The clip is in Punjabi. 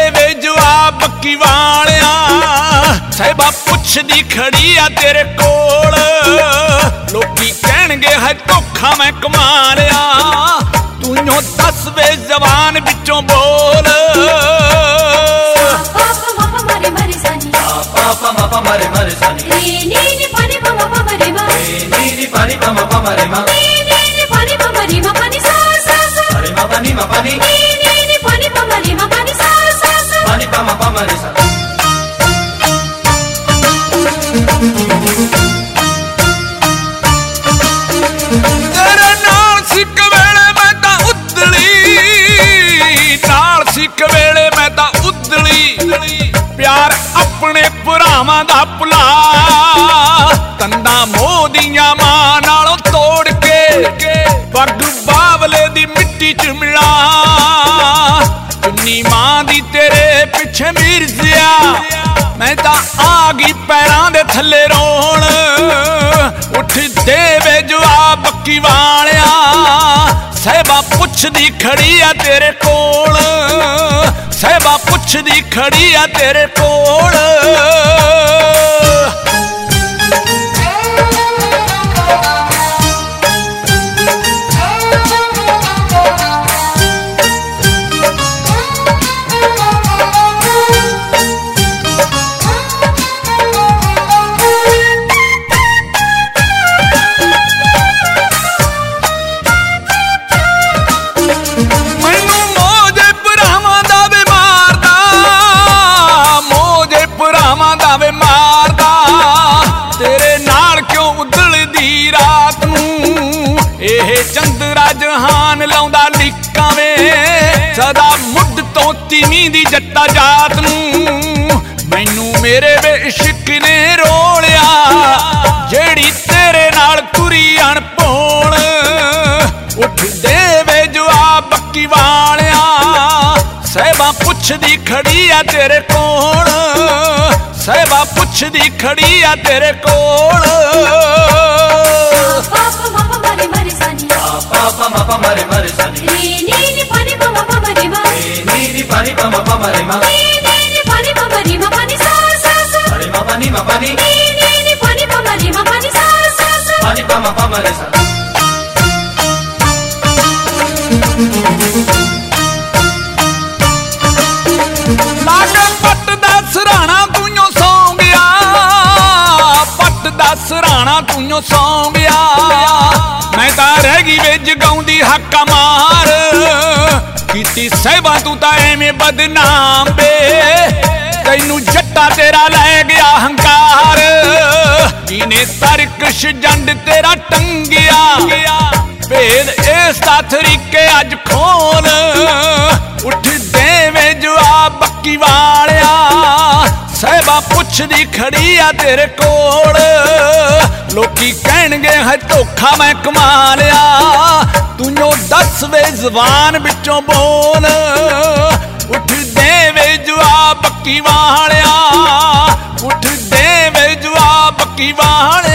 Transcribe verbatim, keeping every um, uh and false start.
ਵੇ ਜਵਾਬ ਬੱਕੀ ਵਾਲਿਆ ਸਾਹਿਬਾ ਪੁੱਛਦੀ ਖੜੀ ਆ ਤੇਰੇ ਕੋਲ ਲੋਕੀ ਕਹਿਣਗੇ ਹੈ ਧੋਖਾ ਮੈਂ ਕਮਾ ਲਿਆ ਤੂੰ ਓ ਦੱਸ ਵੇ ਜ਼ਬਾਨ ਵਿੱਚੋਂ ਬੋਲ pa ma pa ma re ma re sa ni ni ni ni pa ni pa ma pa ma re ma ni ni pa ni pa ma pa ma re ma ni ni ni pa ni pa ma re ma pa ni sa sa sa pa re ma pa ni ma pa ni ni ni ni pa ni pa ma re ma pa ni sa sa sa pa ni pa ma pa ma re sa ਤੇਰੇ ਨਾਲ ਸਿੱਕ ਵੇਲੇ ਮੈਂ ਤਾਂ ਉਦਲੀ ਨਾਲ ਸਿੱਕ ਵੇਲੇ ਮੈਂ ਤਾਂ ਉਦਲੀ ਪਿਆਰ ਆਪਣੇ ਭਰਾਵਾਂ ਦਾ ਭੁਲਾ ਤੰਦਾਂ ਮੋਦੀਆਂ ਮਾਂ ਨਾਲੋਂ ਤੋੜ ਕੇ ਪੱਗ ਬਾਵਲੇ ਦੀ ਮਿੱਟੀ ਚ ਮਿਲਾ ਚੁੰਨੀ ਮਾਂ ਦੀ ਤੇਰੇ ਪਿੱਛੇ ਮਿਰਜ਼ਿਆ ਮੈਂ ਤਾਂ ਆ ਗਈ ਪੈਰਾਂ ਦੇ ਥੱਲੇ ਰੋਣ ਉੱਠ ਦੇਵੇ ਜਵਾਬ ਬੱਕੀ ਵਾਲਿਆ ਸਾਹਿਬਾ ਪੁੱਛਦੀ ਖੜੀ ਆ ਤੇਰੇ ਕੋਲ ਸਾਹਿਬਾ ਪੁੱਛਦੀ ਖੜੀ ਆ ਤੇਰੇ ਕੋਲ ਚੰਦਰਾ ਜਹਾਨ ਲਾਉਂਦਾ ਲਿਕਾਂ ਵੇ ਸਦਾ ਮੁੱਢ ਤੋਂ ਤੀਵੀਂ ਦੀ ਜੱਟਾ ਜਾਤ ਨੂੰ ਮੈਨੂੰ ਮੇਰੇ ਵੇ ਇਸ਼ਕ ਨੇ ਰੋਲਿਆ ਜਿਹੜੀ ਤੇਰੇ ਨਾਲ ਤੁਰੀ ਅਣਪੋਣ ਉੱਠ ਦੇਵੇ ਜਵਾਬ ਬੱਕੀ ਵਾਲਿਆ ਸਾਹਿਬਾ ਪੁੱਛਦੀ ਖੜੀ ਆ ਤੇਰੇ ਕੋਲ ਸਾਹਿਬਾ ਪੁੱਛਦੀ ਖੜੀ ਆ ਤੇਰੇ ਕੋਲ pa ma pa ma re ma re sa ni ni ni ni pa ni pa ma pa ma re ma ni ni ni pa ni pa ma pa ma re ma ni ni ni pa ni pa ma re ma pa ni sa sa sa pa re ma pa ni ma pa ni ni ni ni pa ni pa ma re ma pa ni sa sa sa pa ni pa ma pa ma re sa ਲਾਗ ਪੱਟ ਦਾ ਸਰਾਣਾ ਤੂੰ ਸੌਂ ਗਿਆ ਪੱਟ ਦਾ ਸਰਾਣਾ ਤੂੰ ਸੌਂ ਗਿਆ ਮੈਂ ਤਾਂ ਰਹਿ ਗਈ ਵੇ ਜਗਾਉਂਦੀ ਹੱਕਾ ਮਾਰ ਕੀਤੀ ਸਾਹਿਬਾ ਤੂੰ ਤਾਂ ਐਵੇਂ ਬਦਨਾਮ ਵੇ ਤੈਨੂੰ ਜੱਟਾ ਤੇਰਾ ਲੈ ਗਿਆ ਹੰਕਾਰ ਕਿਨੇ ਤਰਕਸ਼ ਜੰਡ ਤੇਰਾ ਟੰਗਿਆ ਭੇਦ ਇਸ ਦਾ ਤਰੀਕੇ ਅੱਜ ਖੋਲ ਉੱਠ ਦੇਵੇ ਜਵਾਬ ਬੱਕੀ ਵਾਲਿਆ ਸਾਹਿਬਾ ਪੁੱਛਦੀ ਖੜੀ ਆ ਤੇਰੇ ਕੋਲ ਲੋਕੀ ਕਹਿਣਗੇ ਹੈ ਧੋਖਾ ਮੈਂ ਕਮਾ ਲਿਆ ਤੂੰ ਓ ਦੱਸ ਵੇ ਜ਼ਬਾਨ ਵਿੱਚੋਂ ਬੋਲ ਉੱਠ ਦੇਵੇ ਜਵਾਬ ਬੱਕੀ ਵਾਲਿਆ ਉੱਠ ਦੇਵੇ ਜਵਾਬ ਬੱਕੀ ਵਾਲਿਆ